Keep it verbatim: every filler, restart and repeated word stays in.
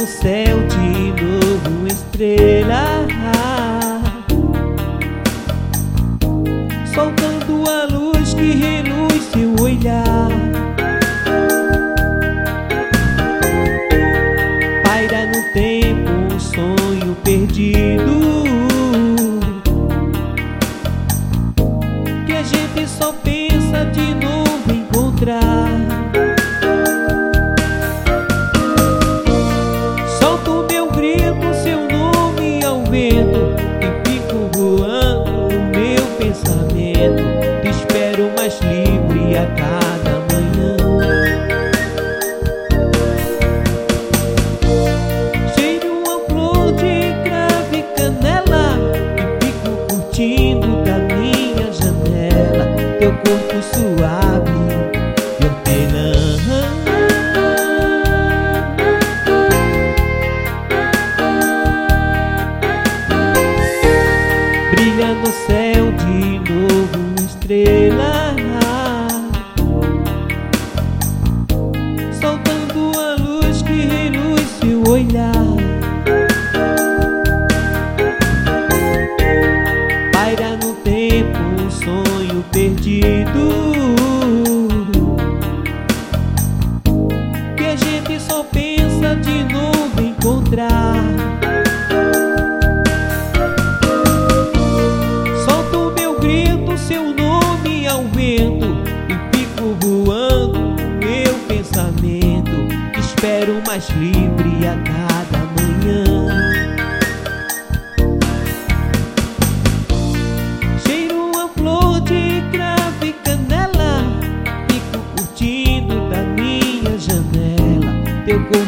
no céu de novo estrela, soltando a luz que reluz seu olhar. Paira no tempo um sonho perdido, que a gente só pensa de novo encontrar. Solto o meu grito, seu nome ao vento, e fico voando no meu pensamento. Te espero mais livre a cada manhã. Cheiro uma flor de cravo e canela, e fico curtindo da minha janela teu corpo suave de hortelã. Brilha no céu de novo uma estrela, soltando a luz que reluz seu olhar. Paira no tempo um sonho perdido, que a gente só pensa de novo encontrar. Solto o meu grito, seu nome ao vento, e fico voando no meu pensamento. Te espero mais livre a cada manhã. Cheiro uma flor de cravo e canela, fico curtindo da minha janela teu corpo